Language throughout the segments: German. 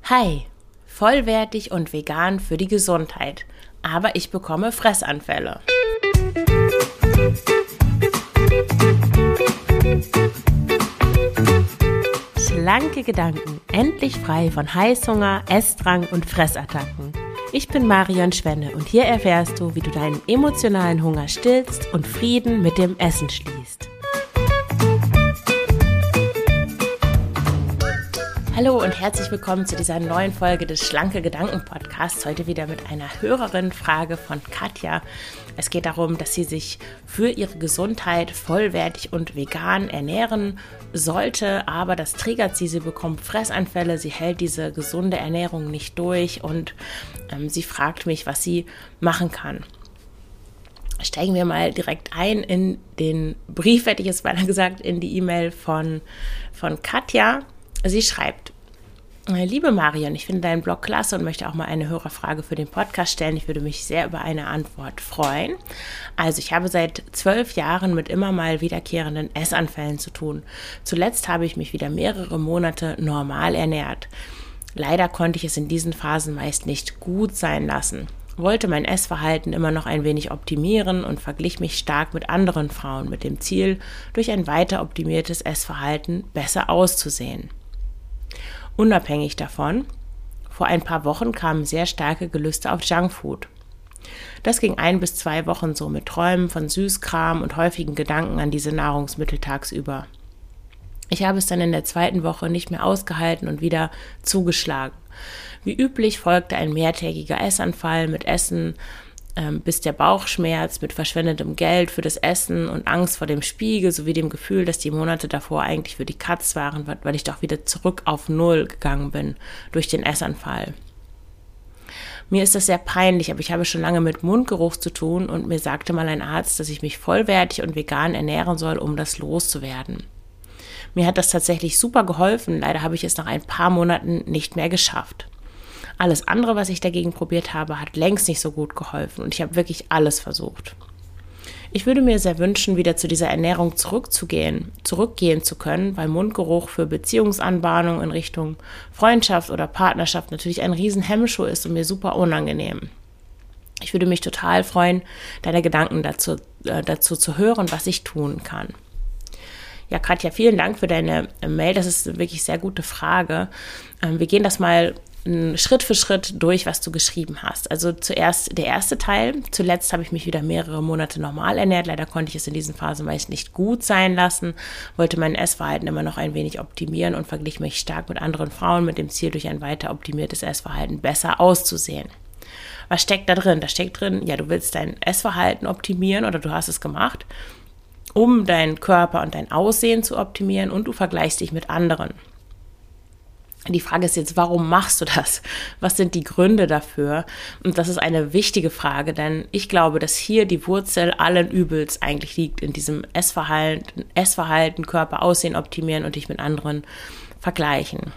Hi, vollwertig und vegan für die Gesundheit, aber ich bekomme Fressanfälle. Schlanke Gedanken, endlich frei von Heißhunger, Essdrang und Fressattacken. Ich bin Marion Schwenne und hier erfährst du, wie du deinen emotionalen Hunger stillst und Frieden mit dem Essen schließt. Hallo und herzlich willkommen zu dieser neuen Folge des Schlanke Gedanken Podcasts. Heute wieder mit einer Hörerinnenfrage von Katja. Es geht darum, dass sie sich für ihre Gesundheit vollwertig und vegan ernähren sollte, aber das triggert sie. Sie bekommt Fressanfälle, sie hält diese gesunde Ernährung nicht durch und sie fragt mich, was sie machen kann. Steigen wir mal direkt ein in den Brief, hätte ich jetzt beinahe gesagt, in die E-Mail von Katja. Sie schreibt: Liebe Marion, ich finde deinen Blog klasse und möchte auch mal eine Hörerfrage für den Podcast stellen. Ich würde mich sehr über eine Antwort freuen. Also ich habe seit 12 Jahren mit immer mal wiederkehrenden Essanfällen zu tun. Zuletzt habe ich mich wieder mehrere Monate normal ernährt. Leider konnte ich es in diesen Phasen meist nicht gut sein lassen. Wollte mein Essverhalten immer noch ein wenig optimieren und verglich mich stark mit anderen Frauen mit dem Ziel, durch ein weiter optimiertes Essverhalten besser auszusehen. Unabhängig davon, vor ein paar Wochen kamen sehr starke Gelüste auf Junkfood. Das ging 1 bis 2 Wochen so mit Träumen von Süßkram und häufigen Gedanken an diese Nahrungsmittel tagsüber. Ich habe es dann in der 2. Woche nicht mehr ausgehalten und wieder zugeschlagen. Wie üblich folgte ein mehrtägiger Essanfall mit Essen, bis der Bauchschmerz, mit verschwendetem Geld für das Essen und Angst vor dem Spiegel sowie dem Gefühl, dass die Monate davor eigentlich für die Katz waren, weil ich doch wieder zurück auf Null gegangen bin durch den Essanfall. Mir ist das sehr peinlich, aber ich habe schon lange mit Mundgeruch zu tun und mir sagte mal ein Arzt, dass ich mich vollwertig und vegan ernähren soll, um das loszuwerden. Mir hat das tatsächlich super geholfen, leider habe ich es nach ein paar Monaten nicht mehr geschafft. Alles andere, was ich dagegen probiert habe, hat längst nicht so gut geholfen und ich habe wirklich alles versucht. Ich würde mir sehr wünschen, wieder zu dieser Ernährung zurückgehen zu können, weil Mundgeruch für Beziehungsanbahnung in Richtung Freundschaft oder Partnerschaft natürlich ein riesen Hemmschuh ist und mir super unangenehm. Ich würde mich total freuen, deine Gedanken dazu zu hören, was ich tun kann. Ja, Katja, vielen Dank für deine Mail. Das ist eine wirklich sehr gute Frage. Wir gehen das mal Schritt für Schritt durch, was du geschrieben hast. Also zuerst der erste Teil. Zuletzt habe ich mich wieder mehrere Monate normal ernährt. Leider konnte ich es in diesen Phasen meist nicht gut sein lassen, wollte mein Essverhalten immer noch ein wenig optimieren und verglich mich stark mit anderen Frauen mit dem Ziel, durch ein weiter optimiertes Essverhalten besser auszusehen. Was steckt da drin? Da steckt drin, ja, du willst dein Essverhalten optimieren oder du hast es gemacht, um deinen Körper und dein Aussehen zu optimieren und du vergleichst dich mit anderen. Die Frage ist jetzt, warum machst du das? Was sind die Gründe dafür? Und das ist eine wichtige Frage, denn ich glaube, dass hier die Wurzel allen Übels eigentlich liegt, in diesem Essverhalten, Körper, Aussehen optimieren und dich mit anderen vergleichen.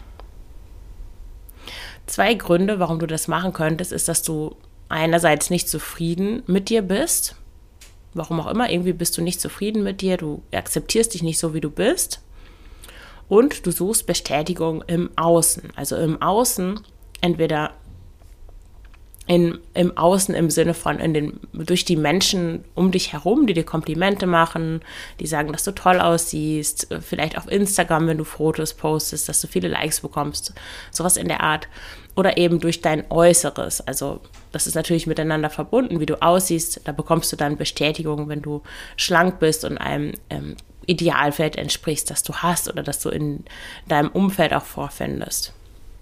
2 Gründe, warum du das machen könntest, ist, dass du einerseits nicht zufrieden mit dir bist. Warum auch immer, irgendwie bist du nicht zufrieden mit dir, du akzeptierst dich nicht so, wie du bist. Und du suchst Bestätigung im Außen. Also im Außen, entweder im Außen im Sinne von durch die Menschen um dich herum, die dir Komplimente machen, die sagen, dass du toll aussiehst, vielleicht auf Instagram, wenn du Fotos postest, dass du viele Likes bekommst, sowas in der Art. Oder eben durch dein Äußeres. Also das ist natürlich miteinander verbunden, wie du aussiehst. Da bekommst du dann Bestätigung, wenn du schlank bist und einem Idealfeld entsprichst, das du hast oder das du in deinem Umfeld auch vorfindest.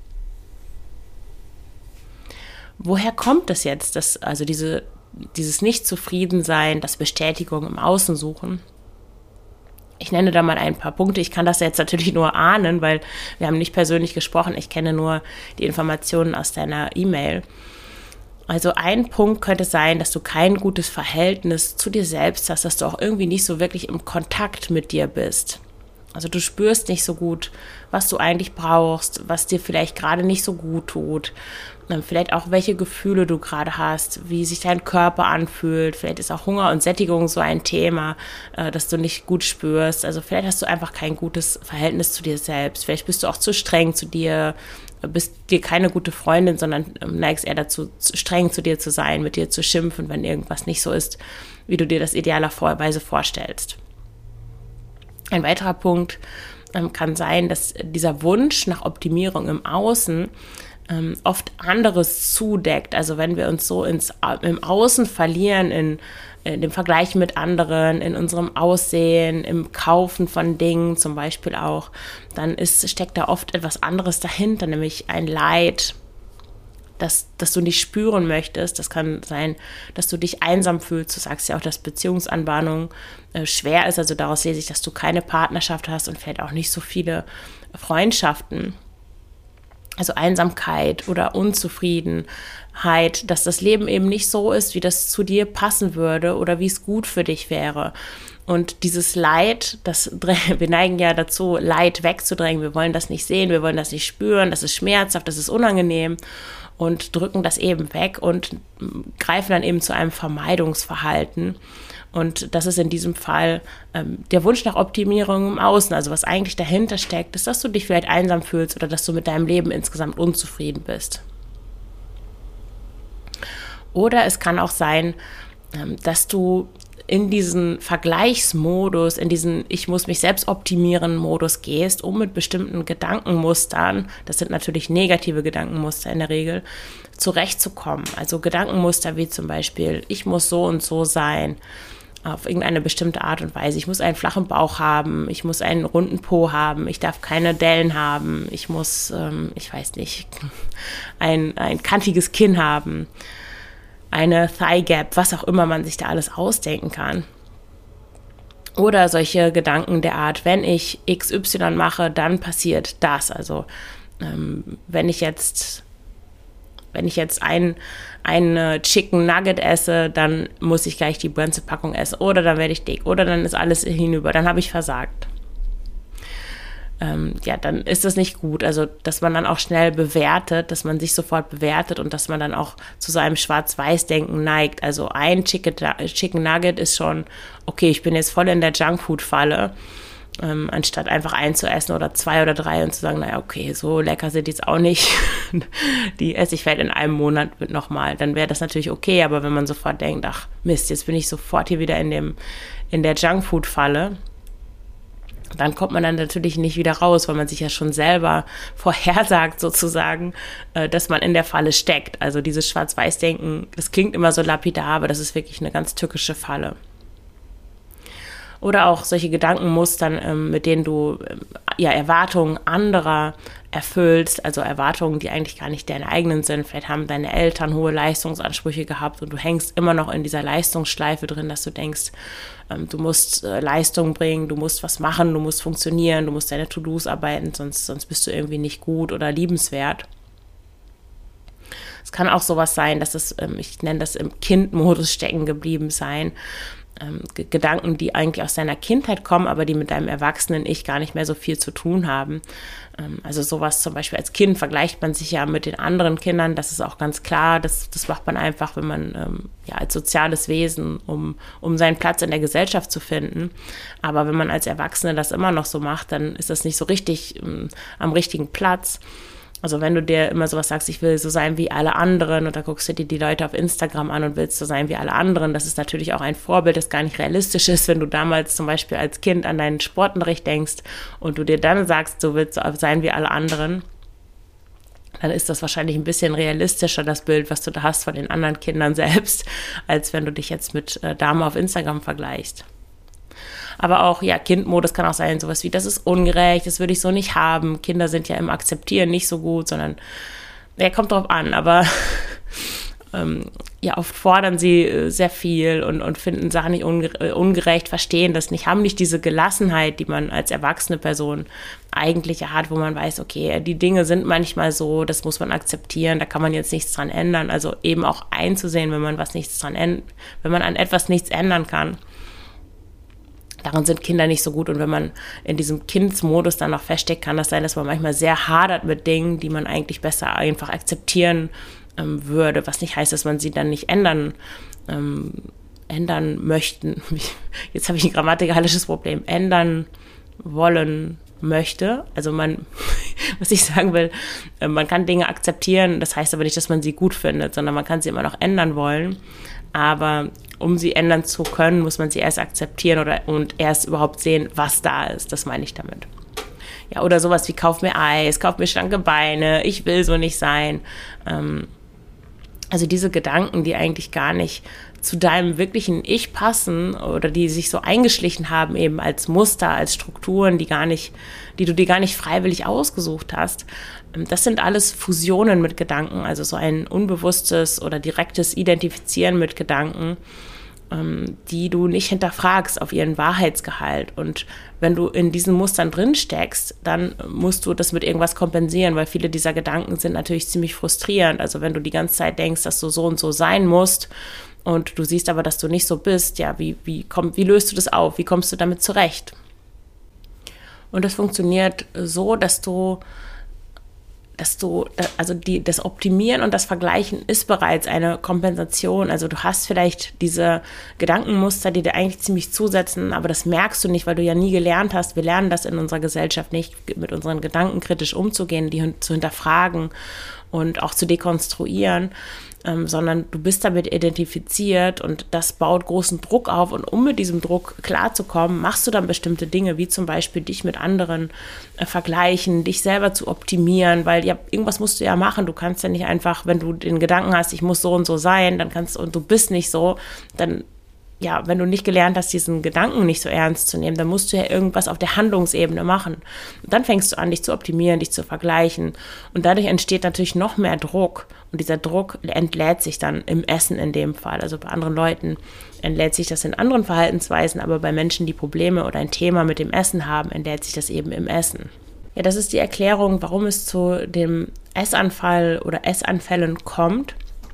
Woher kommt das jetzt, also dieses Nicht-Zufriedensein, das Bestätigung im Außen suchen? Ich nenne da mal ein paar Punkte. Ich kann das jetzt natürlich nur ahnen, weil wir haben nicht persönlich gesprochen. Ich kenne nur die Informationen aus deiner E-Mail. Also ein Punkt könnte sein, dass du kein gutes Verhältnis zu dir selbst hast, dass du auch irgendwie nicht so wirklich im Kontakt mit dir bist. Also du spürst nicht so gut, was du eigentlich brauchst, was dir vielleicht gerade nicht so gut tut. Vielleicht auch, welche Gefühle du gerade hast, wie sich dein Körper anfühlt. Vielleicht ist auch Hunger und Sättigung so ein Thema, das du nicht gut spürst. Also vielleicht hast du einfach kein gutes Verhältnis zu dir selbst. Vielleicht bist du auch zu streng zu dir, bist dir keine gute Freundin, sondern neigst eher dazu, streng zu dir zu sein, mit dir zu schimpfen, wenn irgendwas nicht so ist, wie du dir das idealerweise vorstellst. Ein weiterer Punkt kann sein, dass dieser Wunsch nach Optimierung im Außen oft anderes zudeckt. Also wenn wir uns so im Außen verlieren, in dem Vergleich mit anderen, in unserem Aussehen, im Kaufen von Dingen zum Beispiel auch, dann steckt da oft etwas anderes dahinter, nämlich ein Leid, das du nicht spüren möchtest. Das kann sein, dass du dich einsam fühlst. Du sagst ja auch, dass Beziehungsanbahnung schwer ist. Also daraus lese ich, dass du keine Partnerschaft hast und vielleicht auch nicht so viele Freundschaften. Also Einsamkeit oder Unzufriedenheit, dass das Leben eben nicht so ist, wie das zu dir passen würde oder wie es gut für dich wäre. Und dieses Leid, wir neigen ja dazu, Leid wegzudrängen. Wir wollen das nicht sehen, wir wollen das nicht spüren, das ist schmerzhaft, das ist unangenehm und drücken das eben weg und greifen dann eben zu einem Vermeidungsverhalten. Und das ist in diesem Fall der Wunsch nach Optimierung im Außen. Also was eigentlich dahinter steckt, ist, dass du dich vielleicht einsam fühlst oder dass du mit deinem Leben insgesamt unzufrieden bist. Oder es kann auch sein, dass du in diesen Vergleichsmodus, in diesen Ich muss mich selbst optimieren Modus gehst, um mit bestimmten Gedankenmustern, das sind natürlich negative Gedankenmuster in der Regel, zurechtzukommen. Also Gedankenmuster wie zum Beispiel, ich muss so und so sein, auf irgendeine bestimmte Art und Weise. Ich muss einen flachen Bauch haben, ich muss einen runden Po haben, ich darf keine Dellen haben, ich muss, ich weiß nicht, ein kantiges Kinn haben, eine Thigh Gap, was auch immer man sich da alles ausdenken kann. Oder solche Gedanken der Art, wenn ich XY mache, dann passiert das. Also wenn ich jetzt ein Chicken Nugget esse, dann muss ich gleich die ganze Packung essen. Oder dann werde ich dick. Oder dann ist alles hinüber. Dann habe ich versagt. Dann ist das nicht gut. Also, dass man dann auch schnell bewertet, dass man sich sofort bewertet und dass man dann auch zu so einem Schwarz-Weiß-Denken neigt. Also ein Chicken Nugget ist schon, okay, ich bin jetzt voll in der Junkfood-Falle, anstatt einfach einzuessen oder 2 oder 3 und zu sagen, naja, okay, so lecker sind die jetzt auch nicht. Die esse ich vielleicht in einem Monat nochmal. Dann wäre das natürlich okay, aber wenn man sofort denkt, ach Mist, jetzt bin ich sofort hier wieder in der Junkfood-Falle, dann kommt man dann natürlich nicht wieder raus, weil man sich ja schon selber vorhersagt sozusagen, dass man in der Falle steckt. Also dieses Schwarz-Weiß-Denken, das klingt immer so lapidar, aber das ist wirklich eine ganz tückische Falle. Oder auch solche Gedankenmustern, mit denen du Erwartungen anderer erfüllst, also Erwartungen, die eigentlich gar nicht deine eigenen sind. Vielleicht haben deine Eltern hohe Leistungsansprüche gehabt und du hängst immer noch in dieser Leistungsschleife drin, dass du denkst, du musst Leistung bringen, du musst was machen, du musst funktionieren, du musst deine To-Dos arbeiten, sonst bist du irgendwie nicht gut oder liebenswert. Es kann auch sowas sein, dass ich nenne das im Kindmodus stecken geblieben sein, Gedanken, die eigentlich aus deiner Kindheit kommen, aber die mit deinem erwachsenen Ich gar nicht mehr so viel zu tun haben. Also sowas zum Beispiel als Kind vergleicht man sich ja mit den anderen Kindern, das ist auch ganz klar, das macht man einfach, wenn man als soziales Wesen, um seinen Platz in der Gesellschaft zu finden. Aber wenn man als Erwachsene das immer noch so macht, dann ist das nicht so richtig am richtigen Platz. Also wenn du dir immer sowas sagst, ich will so sein wie alle anderen und da guckst du dir die Leute auf Instagram an und willst so sein wie alle anderen, das ist natürlich auch ein Vorbild, das gar nicht realistisch ist, wenn du damals zum Beispiel als Kind an deinen Sportunterricht denkst und du dir dann sagst, du willst so sein wie alle anderen, dann ist das wahrscheinlich ein bisschen realistischer, das Bild, was du da hast von den anderen Kindern selbst, als wenn du dich jetzt mit Damen auf Instagram vergleichst. Aber auch, Kindmodus kann auch sein, sowas wie, das ist ungerecht, das würde ich so nicht haben. Kinder sind ja im Akzeptieren nicht so gut, sondern, kommt drauf an, aber oft fordern sie sehr viel und finden Sachen nicht ungerecht, verstehen das nicht, haben nicht diese Gelassenheit, die man als erwachsene Person eigentlich hat, wo man weiß, okay, die Dinge sind manchmal so, das muss man akzeptieren, da kann man jetzt nichts dran ändern. Also eben auch einzusehen, wenn man an etwas nichts ändern kann. Darin sind Kinder nicht so gut, und wenn man in diesem Kindsmodus dann noch feststeckt, kann das sein, dass man manchmal sehr hadert mit Dingen, die man eigentlich besser einfach akzeptieren würde, was nicht heißt, dass man sie dann nicht ändern möchten. Jetzt habe ich ein grammatikalisches Problem. Ändern wollen möchte. Also was ich sagen will, man kann Dinge akzeptieren, das heißt aber nicht, dass man sie gut findet, sondern man kann sie immer noch ändern wollen. Aber um sie ändern zu können, muss man sie erst akzeptieren und erst überhaupt sehen, was da ist. Das meine ich damit. Ja, oder sowas wie kauf mir Eis, kauf mir schlanke Beine, ich will so nicht sein. Also diese Gedanken, die eigentlich gar nicht zu deinem wirklichen Ich passen oder die sich so eingeschlichen haben eben als Muster, als Strukturen, die du dir gar nicht freiwillig ausgesucht hast. Das sind alles Fusionen mit Gedanken, also so ein unbewusstes oder direktes Identifizieren mit Gedanken, die du nicht hinterfragst auf ihren Wahrheitsgehalt. Und wenn du in diesen Mustern drin steckst, dann musst du das mit irgendwas kompensieren, weil viele dieser Gedanken sind natürlich ziemlich frustrierend. Also wenn du die ganze Zeit denkst, dass du so und so sein musst und du siehst aber, dass du nicht so bist, ja, wie löst du das auf? Wie kommst du damit zurecht? Und das funktioniert so, das Optimieren und das Vergleichen ist bereits eine Kompensation. Also du hast vielleicht diese Gedankenmuster, die dir eigentlich ziemlich zusetzen, aber das merkst du nicht, weil du ja nie gelernt hast. Wir lernen das in unserer Gesellschaft nicht, mit unseren Gedanken kritisch umzugehen, die zu hinterfragen und auch zu dekonstruieren, sondern du bist damit identifiziert und das baut großen Druck auf, und um mit diesem Druck klarzukommen, machst du dann bestimmte Dinge, wie zum Beispiel dich mit anderen vergleichen, dich selber zu optimieren, weil ja, irgendwas musst du ja machen, du kannst ja nicht einfach, wenn du den Gedanken hast, ich muss so und so sein, und du bist nicht so, dann ja, wenn du nicht gelernt hast, diesen Gedanken nicht so ernst zu nehmen, dann musst du ja irgendwas auf der Handlungsebene machen. Und dann fängst du an, dich zu optimieren, dich zu vergleichen. Und dadurch entsteht natürlich noch mehr Druck. Und dieser Druck entlädt sich dann im Essen in dem Fall. Also bei anderen Leuten entlädt sich das in anderen Verhaltensweisen, aber bei Menschen, die Probleme oder ein Thema mit dem Essen haben, entlädt sich das eben im Essen. Ja, das ist die Erklärung, warum es zu dem Essanfall oder Essanfällen kommt.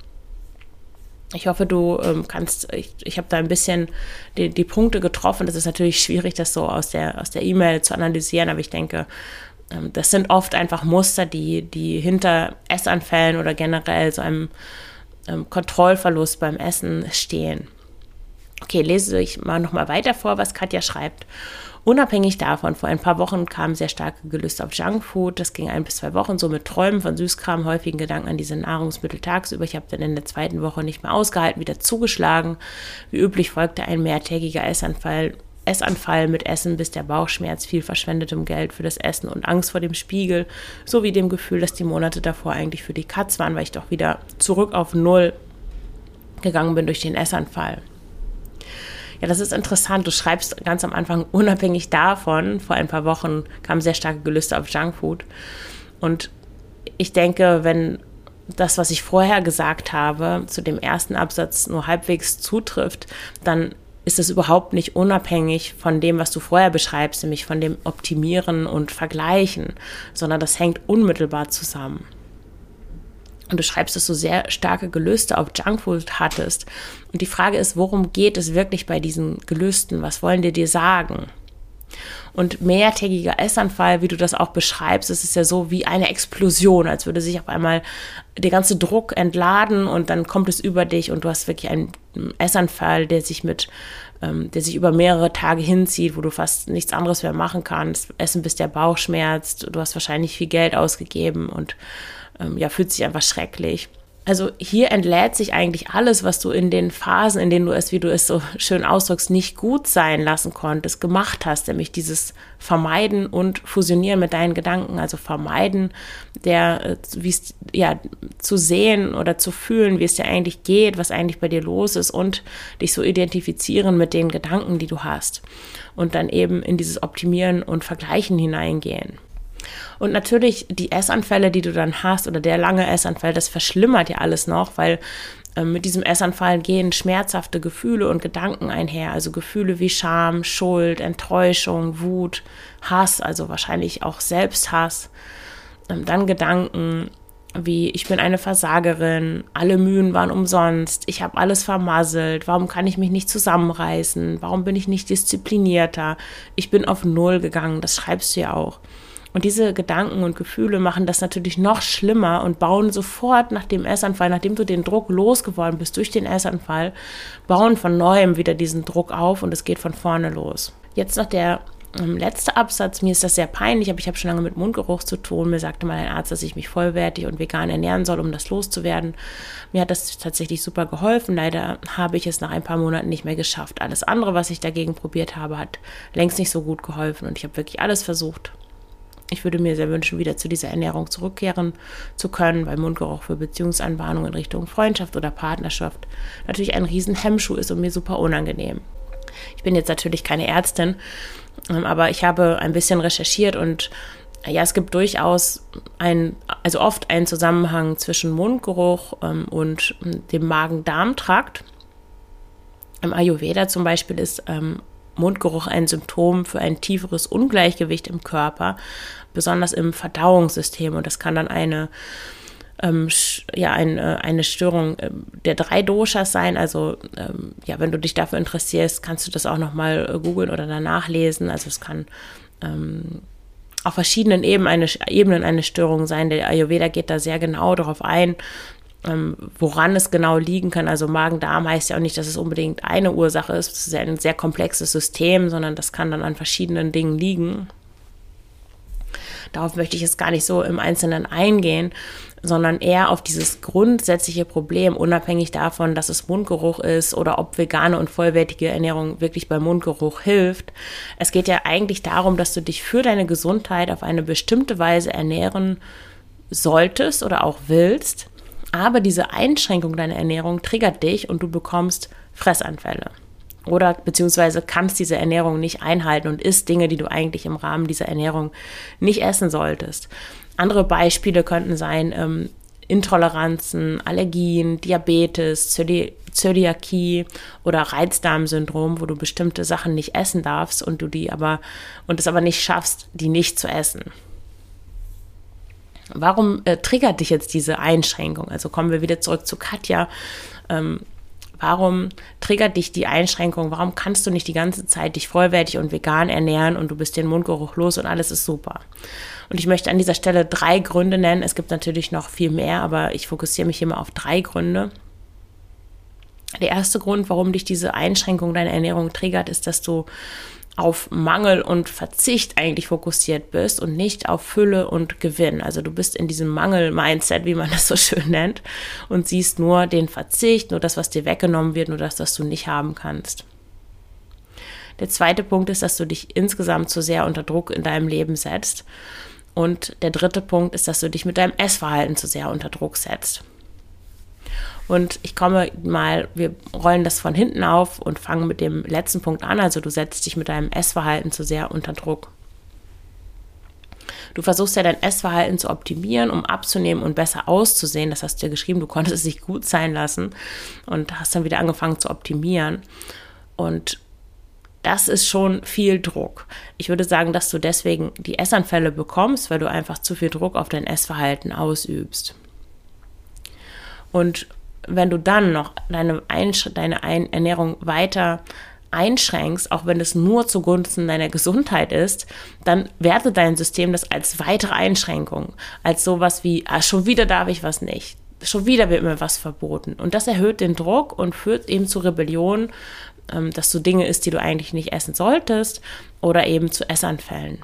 Ich hoffe, du ich habe da ein bisschen die Punkte getroffen. Das ist natürlich schwierig, das so aus der E-Mail zu analysieren, aber ich denke, das sind oft einfach Muster, die hinter Essanfällen oder generell so einem Kontrollverlust beim Essen stehen. Okay, lese ich mal nochmal weiter vor, was Katja schreibt. Unabhängig davon, vor ein paar Wochen kamen sehr starke Gelüste auf Junkfood. Das ging 1 bis 2 Wochen so mit Träumen von Süßkram, häufigen Gedanken an diese Nahrungsmittel tagsüber. Ich habe dann in der 2. Woche nicht mehr ausgehalten, wieder zugeschlagen. Wie üblich folgte ein mehrtägiger Essanfall mit Essen, bis der Bauchschmerz, viel verschwendetem Geld für das Essen und Angst vor dem Spiegel, sowie dem Gefühl, dass die Monate davor eigentlich für die Katz waren, weil ich doch wieder zurück auf Null gegangen bin durch den Essanfall. Ja, das ist interessant. Du schreibst ganz am Anfang, unabhängig davon, vor ein paar Wochen kamen sehr starke Gelüste auf Junkfood. Und ich denke, wenn das, was ich vorher gesagt habe, zu dem ersten Absatz nur halbwegs zutrifft, dann ist es überhaupt nicht unabhängig von dem, was du vorher beschreibst, nämlich von dem Optimieren und Vergleichen, sondern das hängt unmittelbar zusammen. Und du schreibst, dass du sehr starke Gelüste auf Junkfood hattest. Und die Frage ist, worum geht es wirklich bei diesen Gelüsten? Was wollen die dir sagen? Und mehrtägiger Essanfall, wie du das auch beschreibst, es ist ja so wie eine Explosion, als würde sich auf einmal der ganze Druck entladen und dann kommt es über dich und du hast wirklich einen Essanfall, der sich über mehrere Tage hinzieht, wo du fast nichts anderes mehr machen kannst. Essen, bis der Bauch schmerzt, du hast wahrscheinlich viel Geld ausgegeben und fühlt sich einfach schrecklich. Also hier entlädt sich eigentlich alles, was du in den Phasen, in denen du es, wie du es so schön ausdrückst, nicht gut sein lassen konntest, gemacht hast, nämlich dieses Vermeiden und Fusionieren mit deinen Gedanken, also Vermeiden zu sehen oder zu fühlen, wie es dir eigentlich geht, was eigentlich bei dir los ist und dich so identifizieren mit den Gedanken, die du hast und dann eben in dieses Optimieren und Vergleichen hineingehen. Und natürlich die Essanfälle, die du dann hast oder der lange Essanfall, das verschlimmert ja alles noch, weil mit diesem Essanfall gehen schmerzhafte Gefühle und Gedanken einher. Also Gefühle wie Scham, Schuld, Enttäuschung, Wut, Hass, also wahrscheinlich auch Selbsthass. Dann Gedanken wie ich bin eine Versagerin, alle Mühen waren umsonst, ich habe alles vermasselt, warum kann ich mich nicht zusammenreißen, warum bin ich nicht disziplinierter, ich bin auf Null gegangen, das schreibst du ja auch. Und diese Gedanken und Gefühle machen das natürlich noch schlimmer und bauen sofort nach dem Essanfall, nachdem du den Druck losgeworden bist durch den Essanfall, bauen von neuem wieder diesen Druck auf und es geht von vorne los. Jetzt noch der letzte Absatz, mir ist das sehr peinlich, aber ich habe schon lange mit Mundgeruch zu tun. Mir sagte mal ein Arzt, dass ich mich vollwertig und vegan ernähren soll, um das loszuwerden. Mir hat das tatsächlich super geholfen. Leider habe ich es nach ein paar Monaten nicht mehr geschafft. Alles andere, was ich dagegen probiert habe, hat längst nicht so gut geholfen und ich habe wirklich alles versucht. Ich würde mir sehr wünschen, wieder zu dieser Ernährung zurückkehren zu können, weil Mundgeruch für Beziehungsanbahnung in Richtung Freundschaft oder Partnerschaft natürlich ein riesen Hemmschuh ist und mir super unangenehm. Ich bin jetzt natürlich keine Ärztin, aber ich habe ein bisschen recherchiert und ja, es gibt durchaus oft einen Zusammenhang zwischen Mundgeruch und dem Magen-Darm-Trakt. Im Ayurveda zum Beispiel ist Mundgeruch ein Symptom für ein tieferes Ungleichgewicht im Körper, besonders im Verdauungssystem. Und das kann dann eine Störung der 3 Doshas sein. Also wenn du dich dafür interessierst, kannst du das auch nochmal googeln oder danach lesen. Also es kann auf verschiedenen Ebenen eine Störung sein. Der Ayurveda geht da sehr genau darauf ein, woran es genau liegen kann. Also Magen-Darm heißt ja auch nicht, dass es unbedingt eine Ursache ist. Es ist ja ein sehr komplexes System, sondern das kann dann an verschiedenen Dingen liegen. Darauf möchte ich jetzt gar nicht so im Einzelnen eingehen, sondern eher auf dieses grundsätzliche Problem, unabhängig davon, dass es Mundgeruch ist oder ob vegane und vollwertige Ernährung wirklich bei Mundgeruch hilft. Es geht ja eigentlich darum, dass du dich für deine Gesundheit auf eine bestimmte Weise ernähren solltest oder auch willst, aber diese Einschränkung deiner Ernährung triggert dich und du bekommst Fressanfälle. Oder beziehungsweise kannst diese Ernährung nicht einhalten und isst Dinge, die du eigentlich im Rahmen dieser Ernährung nicht essen solltest. Andere Beispiele könnten sein Intoleranzen, Allergien, Diabetes, Zöliakie oder Reizdarmsyndrom, wo du bestimmte Sachen nicht essen darfst und es aber nicht schaffst, die nicht zu essen. Warum triggert dich jetzt diese Einschränkung? Also kommen wir wieder zurück zu Katja. Warum triggert dich die Einschränkung? Warum kannst du nicht die ganze Zeit dich vollwertig und vegan ernähren und du bist den Mundgeruch los und alles ist super? Und ich möchte an dieser Stelle 3 Gründe nennen. Es gibt natürlich noch viel mehr, aber ich fokussiere mich hier mal auf 3 Gründe. Der erste Grund, warum dich diese Einschränkung deiner Ernährung triggert, ist, dass du auf Mangel und Verzicht eigentlich fokussiert bist und nicht auf Fülle und Gewinn. Also du bist in diesem Mangel-Mindset, wie man das so schön nennt, und siehst nur den Verzicht, nur das, was dir weggenommen wird, nur das, was du nicht haben kannst. Der zweite Punkt ist, dass du dich insgesamt zu sehr unter Druck in deinem Leben setzt. Und der dritte Punkt ist, dass du dich mit deinem Essverhalten zu sehr unter Druck setzt. Und wir rollen das von hinten auf und fangen mit dem letzten Punkt an. Also du setzt dich mit deinem Essverhalten zu sehr unter Druck. Du versuchst ja dein Essverhalten zu optimieren, um abzunehmen und besser auszusehen. Das hast du ja geschrieben, du konntest es nicht gut sein lassen und hast dann wieder angefangen zu optimieren. Und das ist schon viel Druck. Ich würde sagen, dass du deswegen die Essanfälle bekommst, weil du einfach zu viel Druck auf dein Essverhalten ausübst. Und wenn du dann noch deine Ernährung weiter einschränkst, auch wenn es nur zugunsten deiner Gesundheit ist, dann wertet dein System das als weitere Einschränkung, als sowas wie, schon wieder darf ich was nicht, schon wieder wird mir was verboten. Und das erhöht den Druck und führt eben zu Rebellion, dass du Dinge isst, die du eigentlich nicht essen solltest, oder eben zu Essanfällen.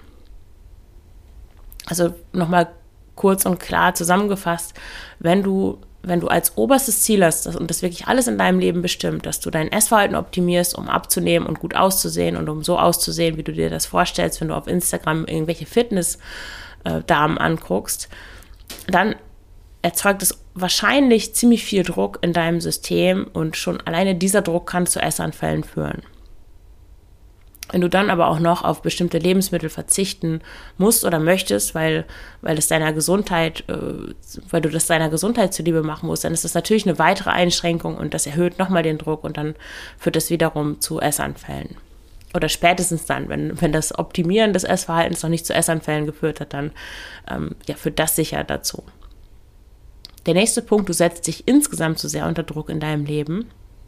Also nochmal kurz und klar zusammengefasst, wenn du als oberstes Ziel hast und das wirklich alles in deinem Leben bestimmt, dass du dein Essverhalten optimierst, um abzunehmen und gut auszusehen und um so auszusehen, wie du dir das vorstellst, wenn du auf Instagram irgendwelche Fitness-Damen anguckst, dann erzeugt es wahrscheinlich ziemlich viel Druck in deinem System und schon alleine dieser Druck kann zu Essanfällen führen. Wenn du dann aber auch noch auf bestimmte Lebensmittel verzichten musst oder möchtest, weil du das deiner Gesundheit zuliebe machen musst, dann ist das natürlich eine weitere Einschränkung und das erhöht nochmal den Druck und dann führt das wiederum zu Essanfällen. Oder spätestens dann, wenn das Optimieren des Essverhaltens noch nicht zu Essanfällen geführt hat, dann führt das sicher dazu. Der nächste Punkt, du setzt dich insgesamt zu sehr unter Druck in deinem Leben.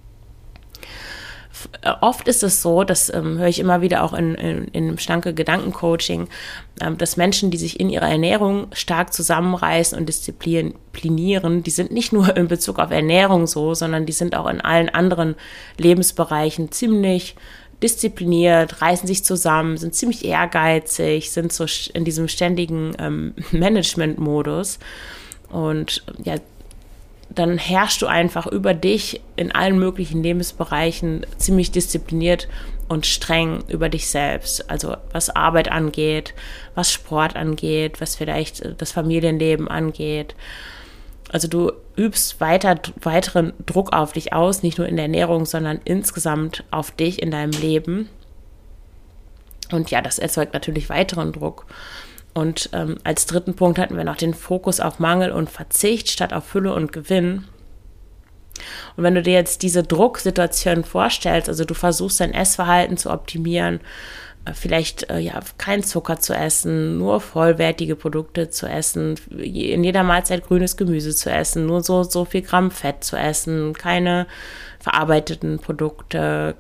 Oft ist es so, das höre ich immer wieder auch in schlanke Gedankencoaching, dass Menschen, die sich in ihrer Ernährung stark zusammenreißen und disziplinieren, die sind nicht nur in Bezug auf Ernährung so, sondern die sind auch in allen anderen Lebensbereichen ziemlich diszipliniert, reißen sich zusammen, sind ziemlich ehrgeizig, sind so in diesem ständigen Management-Modus. Und ja, dann herrschst du einfach über dich in allen möglichen Lebensbereichen ziemlich diszipliniert und streng über dich selbst. Also was Arbeit angeht, was Sport angeht, was vielleicht das Familienleben angeht. Also du übst weiteren Druck auf dich aus, nicht nur in der Ernährung, sondern insgesamt auf dich in deinem Leben. Und ja, das erzeugt natürlich weiteren Druck. Und als dritten Punkt hatten wir noch den Fokus auf Mangel und Verzicht statt auf Fülle und Gewinn. Und wenn du dir jetzt diese Drucksituation vorstellst, also du versuchst dein Essverhalten zu optimieren, vielleicht kein Zucker zu essen, nur vollwertige Produkte zu essen, in jeder Mahlzeit grünes Gemüse zu essen, nur so viel Gramm Fett zu essen, keine verarbeiteten Produkte,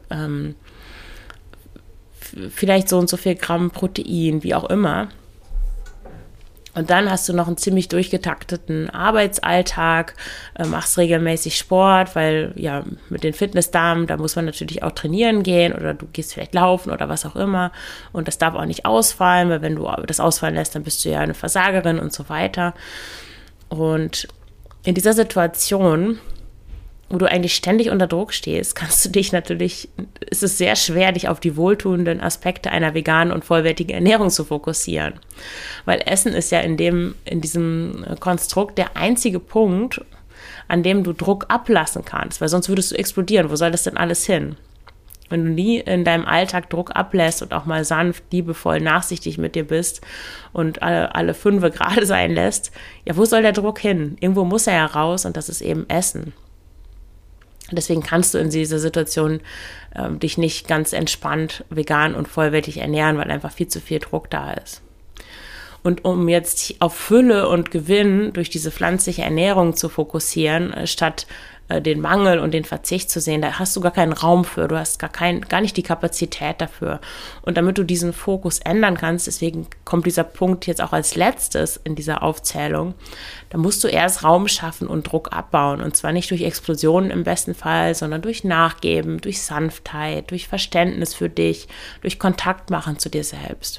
vielleicht so und so viel Gramm Protein, wie auch immer. Und dann hast du noch einen ziemlich durchgetakteten Arbeitsalltag, machst regelmäßig Sport, weil ja mit den Fitnessdamen, da muss man natürlich auch trainieren gehen oder du gehst vielleicht laufen oder was auch immer. Und das darf auch nicht ausfallen, weil wenn du das ausfallen lässt, dann bist du ja eine Versagerin und so weiter. Und in dieser Situation, wo du eigentlich ständig unter Druck stehst, ist es sehr schwer, dich auf die wohltuenden Aspekte einer veganen und vollwertigen Ernährung zu fokussieren. Weil Essen ist ja in diesem Konstrukt der einzige Punkt, an dem du Druck ablassen kannst, weil sonst würdest du explodieren. Wo soll das denn alles hin? Wenn du nie in deinem Alltag Druck ablässt und auch mal sanft, liebevoll, nachsichtig mit dir bist und alle Fünfe gerade sein lässt, ja, wo soll der Druck hin? Irgendwo muss er ja raus und das ist eben Essen. Deswegen kannst du in dieser Situation dich nicht ganz entspannt vegan und vollwertig ernähren, weil einfach viel zu viel Druck da ist. Und um jetzt auf Fülle und Gewinn durch diese pflanzliche Ernährung zu fokussieren, statt den Mangel und den Verzicht zu sehen, da hast du gar keinen Raum für, du hast gar nicht die Kapazität dafür. Und damit du diesen Fokus ändern kannst, deswegen kommt dieser Punkt jetzt auch als letztes in dieser Aufzählung, da musst du erst Raum schaffen und Druck abbauen. Und zwar nicht durch Explosionen im besten Fall, sondern durch Nachgeben, durch Sanftheit, durch Verständnis für dich, durch Kontakt machen zu dir selbst.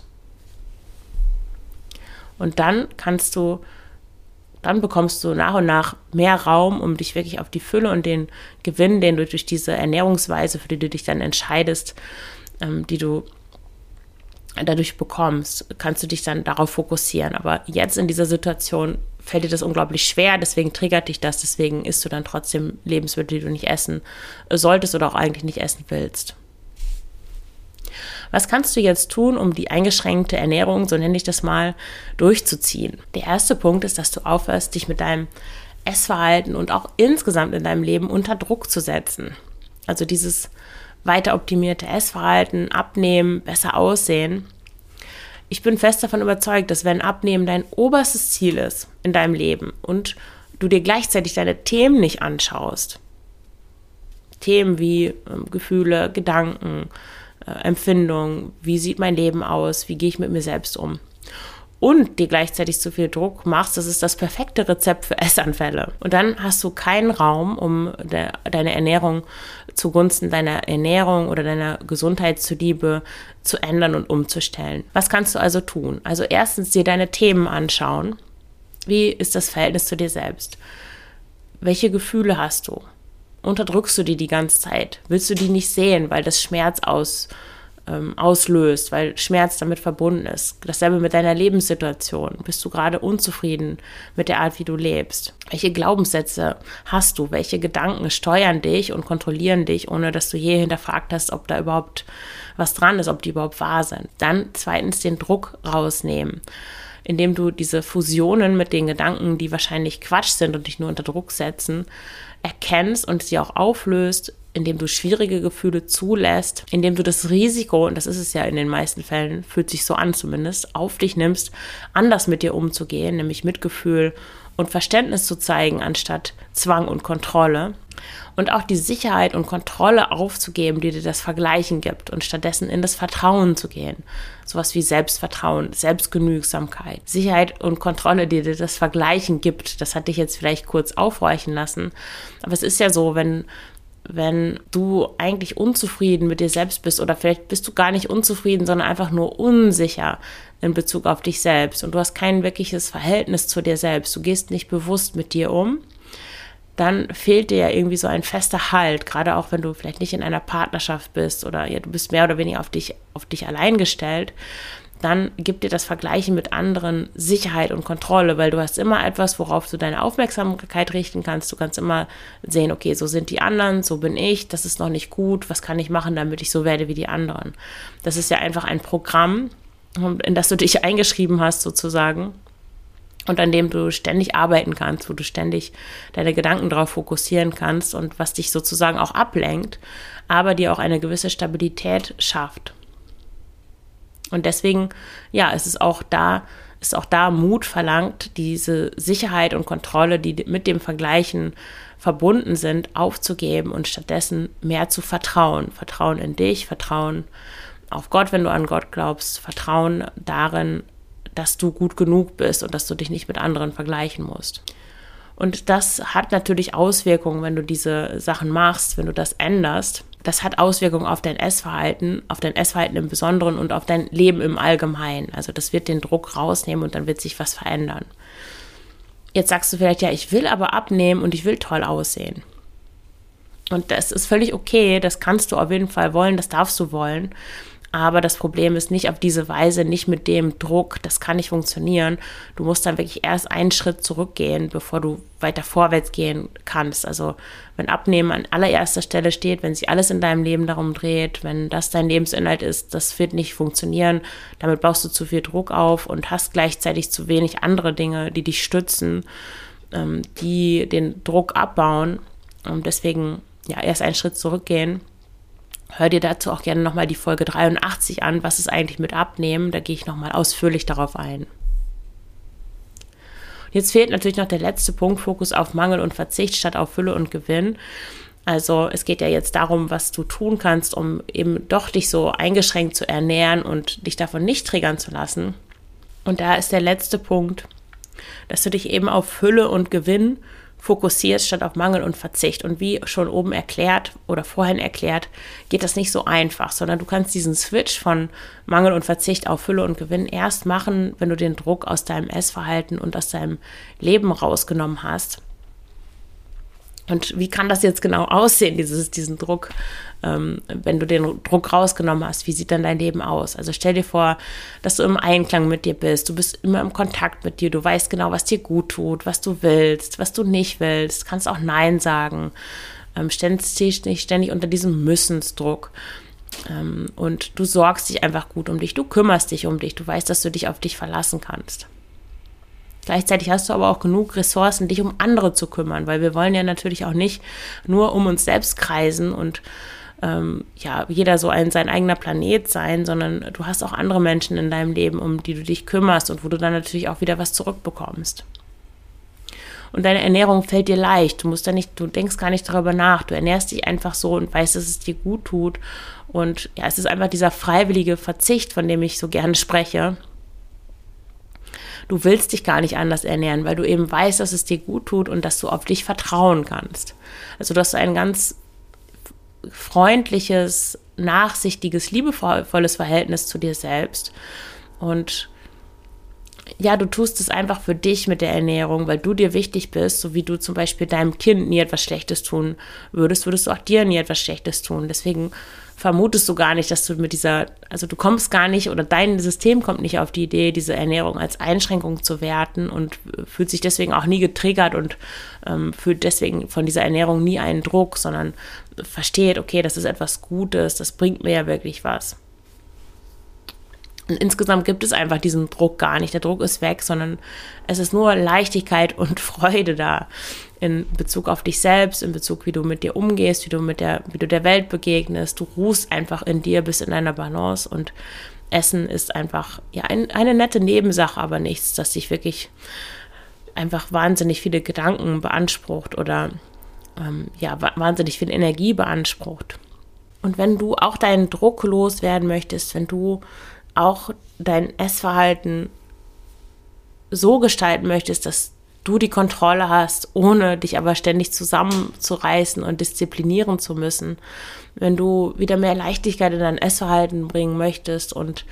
Und dann bekommst du nach und nach mehr Raum, um dich wirklich auf die Fülle und den Gewinn, den du durch diese Ernährungsweise, für die du dich dann entscheidest, die du dadurch bekommst, kannst du dich dann darauf fokussieren. Aber jetzt in dieser Situation fällt dir das unglaublich schwer, deswegen triggert dich das, deswegen isst du dann trotzdem Lebensmittel, die du nicht essen solltest oder auch eigentlich nicht essen willst. Was kannst du jetzt tun, um die eingeschränkte Ernährung, so nenne ich das mal, durchzuziehen? Der erste Punkt ist, dass du aufhörst, dich mit deinem Essverhalten und auch insgesamt in deinem Leben unter Druck zu setzen. Also dieses weiter optimierte Essverhalten, Abnehmen, besser aussehen. Ich bin fest davon überzeugt, dass wenn Abnehmen dein oberstes Ziel ist in deinem Leben und du dir gleichzeitig deine Themen nicht anschaust, Themen wie Gefühle, Gedanken, Empfindung, wie sieht mein Leben aus, wie gehe ich mit mir selbst um und dir gleichzeitig zu viel Druck machst, das ist das perfekte Rezept für Essanfälle. Und dann hast du keinen Raum, um deine Ernährung zugunsten deiner Ernährung oder deiner Gesundheit zuliebe zu ändern und umzustellen. Was kannst du also tun? Also erstens dir deine Themen anschauen. Wie ist das Verhältnis zu dir selbst? Welche Gefühle hast du? Unterdrückst du die ganze Zeit? Willst du die nicht sehen, weil das Schmerz auslöst, weil Schmerz damit verbunden ist? Dasselbe mit deiner Lebenssituation. Bist du gerade unzufrieden mit der Art, wie du lebst? Welche Glaubenssätze hast du? Welche Gedanken steuern dich und kontrollieren dich, ohne dass du je hinterfragt hast, ob da überhaupt was dran ist, ob die überhaupt wahr sind? Dann zweitens den Druck rausnehmen, indem du diese Fusionen mit den Gedanken, die wahrscheinlich Quatsch sind und dich nur unter Druck setzen, erkennst und sie auch auflöst, indem du schwierige Gefühle zulässt, indem du das Risiko, und das ist es ja in den meisten Fällen, fühlt sich so an zumindest, auf dich nimmst, anders mit dir umzugehen, nämlich Mitgefühl und Verständnis zu zeigen, anstatt Zwang und Kontrolle. Und auch die Sicherheit und Kontrolle aufzugeben, die dir das Vergleichen gibt und stattdessen in das Vertrauen zu gehen. Sowas wie Selbstvertrauen, Selbstgenügsamkeit, Sicherheit und Kontrolle, die dir das Vergleichen gibt. Das hat dich jetzt vielleicht kurz aufhorchen lassen. Aber es ist ja so, wenn du eigentlich unzufrieden mit dir selbst bist oder vielleicht bist du gar nicht unzufrieden, sondern einfach nur unsicher in Bezug auf dich selbst und du hast kein wirkliches Verhältnis zu dir selbst, du gehst nicht bewusst mit dir um, dann fehlt dir ja irgendwie so ein fester Halt, gerade auch wenn du vielleicht nicht in einer Partnerschaft bist oder ja, du bist mehr oder weniger auf dich allein gestellt, dann gibt dir das Vergleichen mit anderen Sicherheit und Kontrolle, weil du hast immer etwas, worauf du deine Aufmerksamkeit richten kannst. Du kannst immer sehen, okay, so sind die anderen, so bin ich, das ist noch nicht gut, was kann ich machen, damit ich so werde wie die anderen. Das ist ja einfach ein Programm, in das du dich eingeschrieben hast sozusagen und an dem du ständig arbeiten kannst, wo du ständig deine Gedanken drauf fokussieren kannst und was dich sozusagen auch ablenkt, aber dir auch eine gewisse Stabilität schafft. Und deswegen, ja, ist auch da Mut verlangt, diese Sicherheit und Kontrolle, die mit dem Vergleichen verbunden sind, aufzugeben und stattdessen mehr zu vertrauen. Vertrauen in dich, Vertrauen auf Gott, wenn du an Gott glaubst, Vertrauen darin, dass du gut genug bist und dass du dich nicht mit anderen vergleichen musst. Und das hat natürlich Auswirkungen, wenn du diese Sachen machst, wenn du das änderst. Das hat Auswirkungen auf dein Essverhalten im Besonderen und auf dein Leben im Allgemeinen. Also das wird den Druck rausnehmen und dann wird sich was verändern. Jetzt sagst du vielleicht, ja, ich will aber abnehmen und ich will toll aussehen. Und das ist völlig okay, das kannst du auf jeden Fall wollen, das darfst du wollen. Aber das Problem ist nicht auf diese Weise, nicht mit dem Druck, das kann nicht funktionieren. Du musst dann wirklich erst einen Schritt zurückgehen, bevor du weiter vorwärts gehen kannst. Also wenn Abnehmen an allererster Stelle steht, wenn sich alles in deinem Leben darum dreht, wenn das dein Lebensinhalt ist, das wird nicht funktionieren. Damit baust du zu viel Druck auf und hast gleichzeitig zu wenig andere Dinge, die dich stützen, die den Druck abbauen. Und deswegen ja erst einen Schritt zurückgehen. Hör dir dazu auch gerne nochmal die Folge 83 an, was ist eigentlich mit Abnehmen, da gehe ich nochmal ausführlich darauf ein. Jetzt fehlt natürlich noch der letzte Punkt, Fokus auf Mangel und Verzicht statt auf Fülle und Gewinn. Also es geht ja jetzt darum, was du tun kannst, um eben doch dich so eingeschränkt zu ernähren und dich davon nicht triggern zu lassen. Und da ist der letzte Punkt, dass du dich eben auf Fülle und Gewinn fokussierst statt auf Mangel und Verzicht. Und wie schon oben erklärt oder vorhin erklärt, geht das nicht so einfach, sondern du kannst diesen Switch von Mangel und Verzicht auf Fülle und Gewinn erst machen, wenn du den Druck aus deinem Essverhalten und aus deinem Leben rausgenommen hast. Und wie kann das jetzt genau aussehen, diesen Druck, wenn du den Druck rausgenommen hast? Wie sieht dann dein Leben aus? Also stell dir vor, dass du im Einklang mit dir bist. Du bist immer im Kontakt mit dir. Du weißt genau, was dir gut tut, was du willst, was du nicht willst. Kannst auch Nein sagen. Stehst nicht ständig unter diesem Müssensdruck. Und du sorgst dich einfach gut um dich. Du kümmerst dich um dich. Du weißt, dass du dich auf dich verlassen kannst. Gleichzeitig hast du aber auch genug Ressourcen, dich um andere zu kümmern, weil wir wollen ja natürlich auch nicht nur um uns selbst kreisen und jeder so sein eigener Planet sein, sondern du hast auch andere Menschen in deinem Leben, um die du dich kümmerst und wo du dann natürlich auch wieder was zurückbekommst. Und deine Ernährung fällt dir leicht, du denkst gar nicht darüber nach, du ernährst dich einfach so und weißt, dass es dir gut tut und ja, es ist einfach dieser freiwillige Verzicht, von dem ich so gerne spreche. Du willst dich gar nicht anders ernähren, weil du eben weißt, dass es dir gut tut und dass du auf dich vertrauen kannst. Also du hast ein ganz freundliches, nachsichtiges, liebevolles Verhältnis zu dir selbst. Und ja, du tust es einfach für dich mit der Ernährung, weil du dir wichtig bist, so wie du zum Beispiel deinem Kind nie etwas Schlechtes tun würdest du auch dir nie etwas Schlechtes tun. Deswegen vermutest du gar nicht, dass du du kommst gar nicht oder dein System kommt nicht auf die Idee, diese Ernährung als Einschränkung zu werten und fühlt sich deswegen auch nie getriggert und fühlt deswegen von dieser Ernährung nie einen Druck, sondern versteht, okay, das ist etwas Gutes, das bringt mir ja wirklich was. Und insgesamt gibt es einfach diesen Druck gar nicht. Der Druck ist weg, sondern es ist nur Leichtigkeit und Freude da in Bezug auf dich selbst, in Bezug, wie du mit dir umgehst, wie du der Welt begegnest. Du ruhst einfach in dir, bist in einer Balance und Essen ist einfach ja eine nette Nebensache, aber nichts, das dich wirklich einfach wahnsinnig viele Gedanken beansprucht oder wahnsinnig viel Energie beansprucht. Und wenn du auch deinen Druck loswerden möchtest, wenn du auch dein Essverhalten so gestalten möchtest, dass du die Kontrolle hast, ohne dich aber ständig zusammenzureißen und disziplinieren zu müssen, wenn du wieder mehr Leichtigkeit in dein Essverhalten bringen möchtest und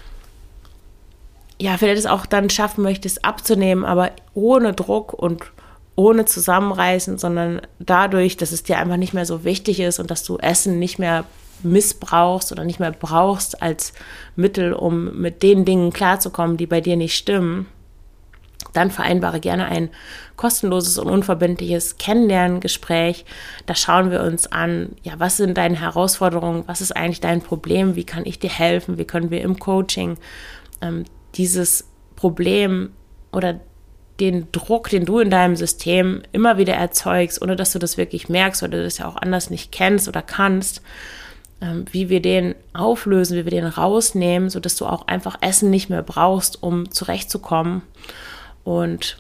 vielleicht es auch dann schaffen möchtest, abzunehmen, aber ohne Druck und ohne Zusammenreißen, sondern dadurch, dass es dir einfach nicht mehr so wichtig ist und dass du Essen nicht mehr missbrauchst oder nicht mehr brauchst als Mittel, um mit den Dingen klarzukommen, die bei dir nicht stimmen, dann vereinbare gerne ein kostenloses und unverbindliches Kennenlerngespräch. Da schauen wir uns an, was sind deine Herausforderungen, was ist eigentlich dein Problem, wie kann ich dir helfen, wie können wir im Coaching dieses Problem oder den Druck, den du in deinem System immer wieder erzeugst, ohne dass du das wirklich merkst oder das ja auch anders nicht kennst oder kannst, wie wir den auflösen, wie wir den rausnehmen, sodass du auch einfach Essen nicht mehr brauchst, um zurechtzukommen. Und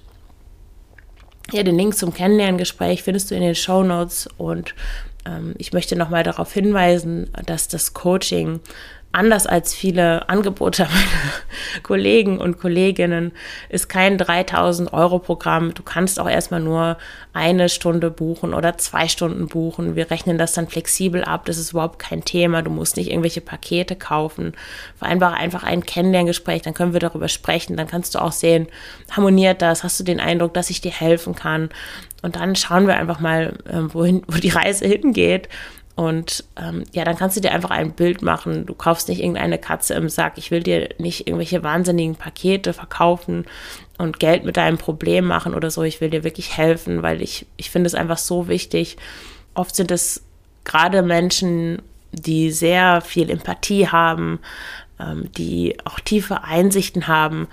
den Link zum Kennenlerngespräch findest du in den Shownotes und ich möchte nochmal darauf hinweisen, dass das Coaching anders als viele Angebote meiner Kollegen und Kolleginnen ist kein 3.000-Euro-Programm. Du kannst auch erstmal nur 1 Stunde buchen oder 2 Stunden buchen. Wir rechnen das dann flexibel ab. Das ist überhaupt kein Thema. Du musst nicht irgendwelche Pakete kaufen. Vereinbare einfach ein Kennenlerngespräch, dann können wir darüber sprechen. Dann kannst du auch sehen, harmoniert das? Hast du den Eindruck, dass ich dir helfen kann? Und dann schauen wir einfach mal, wo die Reise hingeht. Und dann kannst du dir einfach ein Bild machen. Du kaufst nicht irgendeine Katze im Sack. Ich will dir nicht irgendwelche wahnsinnigen Pakete verkaufen und Geld mit deinem Problem machen oder so. Ich will dir wirklich helfen, weil ich finde es einfach so wichtig. Oft sind es gerade Menschen, die sehr viel Empathie haben, die auch tiefe Einsichten haben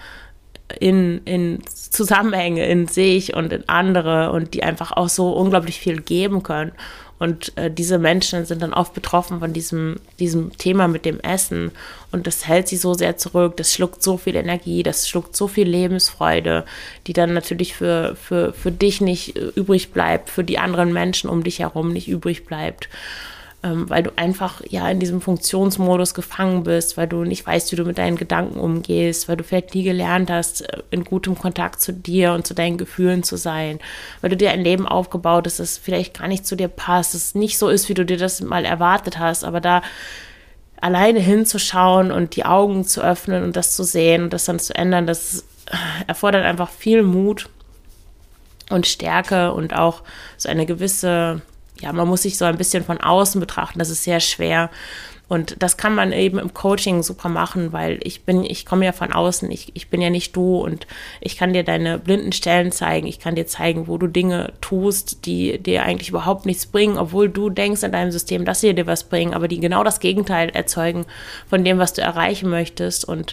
in Zusammenhänge, in sich und in andere und die einfach auch so unglaublich viel geben können. Und diese Menschen sind dann oft betroffen von diesem Thema mit dem Essen. Und das hält sie so sehr zurück, das schluckt so viel Energie, das schluckt so viel Lebensfreude, die dann natürlich für dich nicht übrig bleibt, für die anderen Menschen um dich herum nicht übrig bleibt. Weil du einfach in diesem Funktionsmodus gefangen bist, weil du nicht weißt, wie du mit deinen Gedanken umgehst, weil du vielleicht nie gelernt hast, in gutem Kontakt zu dir und zu deinen Gefühlen zu sein, weil du dir ein Leben aufgebaut hast, das vielleicht gar nicht zu dir passt, das nicht so ist, wie du dir das mal erwartet hast, aber da alleine hinzuschauen und die Augen zu öffnen und das zu sehen und das dann zu ändern, das erfordert einfach viel Mut und Stärke und auch so eine gewisse man muss sich so ein bisschen von außen betrachten, das ist sehr schwer und das kann man eben im Coaching super machen, weil ich komme ja von außen, ich bin ja nicht du und ich kann dir deine blinden Stellen zeigen, ich kann dir zeigen, wo du Dinge tust, die dir eigentlich überhaupt nichts bringen, obwohl du denkst in deinem System, dass sie dir was bringen, aber die genau das Gegenteil erzeugen von dem, was du erreichen möchtest und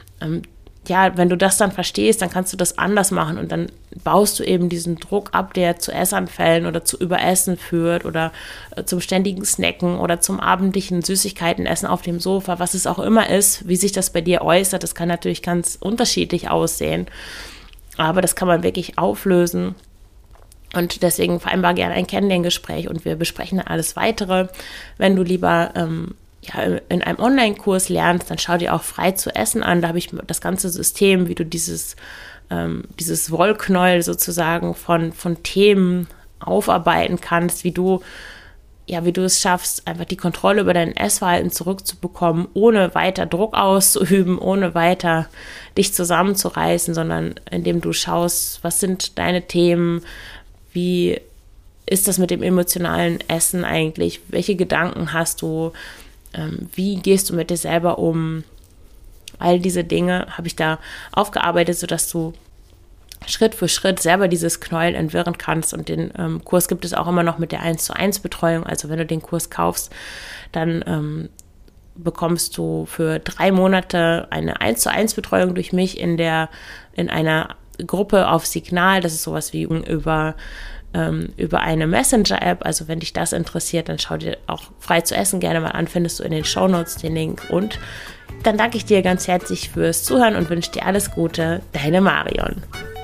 wenn du das dann verstehst, dann kannst du das anders machen und dann baust du eben diesen Druck ab, der zu Essanfällen oder zu Überessen führt oder zum ständigen Snacken oder zum abendlichen Süßigkeitenessen auf dem Sofa, was es auch immer ist, wie sich das bei dir äußert, das kann natürlich ganz unterschiedlich aussehen, aber das kann man wirklich auflösen. Und deswegen vereinbar gerne ein Kennenlerngespräch und wir besprechen dann alles Weitere. Wenn du lieber in einem Online-Kurs lernst, dann schau dir auch frei zu essen an. Da habe ich das ganze System, wie du dieses Wollknäuel sozusagen von Themen aufarbeiten kannst, wie du es schaffst, einfach die Kontrolle über dein Essverhalten zurückzubekommen, ohne weiter Druck auszuüben, ohne weiter dich zusammenzureißen, sondern indem du schaust, was sind deine Themen, wie ist das mit dem emotionalen Essen eigentlich, welche Gedanken hast du, wie gehst du mit dir selber um? All diese Dinge habe ich da aufgearbeitet, sodass du Schritt für Schritt selber dieses Knäuel entwirren kannst. Und den Kurs gibt es auch immer noch mit der 1:1 Betreuung. Also wenn du den Kurs kaufst, dann bekommst du für 3 Monate eine 1:1 Betreuung durch mich in einer Gruppe auf Signal. Das ist sowas wie über eine Messenger-App, also wenn dich das interessiert, dann schau dir auch frei zu essen gerne mal an, findest du in den Shownotes den Link und dann danke ich dir ganz herzlich fürs Zuhören und wünsche dir alles Gute, deine Marion.